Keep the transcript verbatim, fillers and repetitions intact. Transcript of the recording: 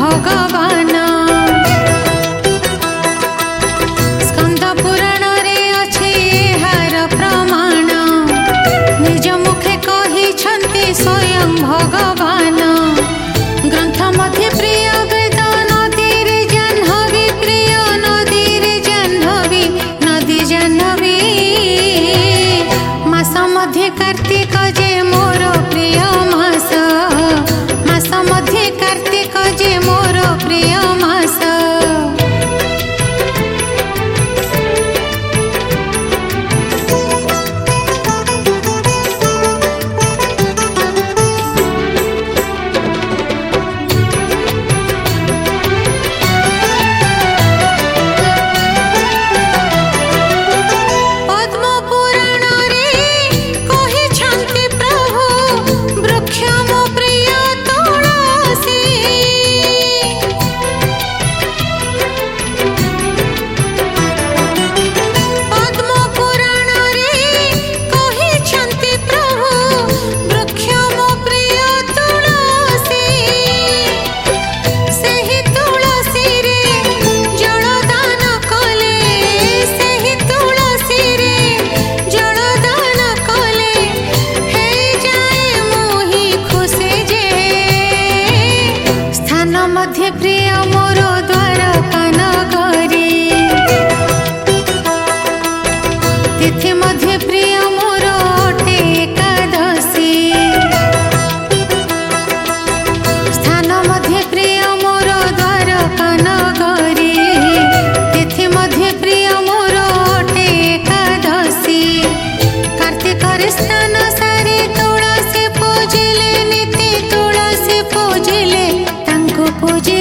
भगवान स्कंद पुराण रे अछि एहार प्रमाण निज मुखे कहिछन्ति स्वयं भगवान ग्रंथ मध्य प्रिय वेद नदी रे जाह्नवी प्रिय नदी रे जाह्नवी नदी जाह्नवी मास मध्य कार्तिक जे मोर प्रिय मास मास मध्य कार्तिक जे मोर प्रिय मास मध्य प्रिय मोर द्वारका नगरी तिथि मध्य प्रिय मोर अटे एकादशी स्थान मध्य प्रिय मोर द्वारका नगरी तिथि मध्य प्रिय मोर अटे एकादशी कार्तिक स्नान सारी तुलसी पूजिले नीति तुलसी पूजिले पूजे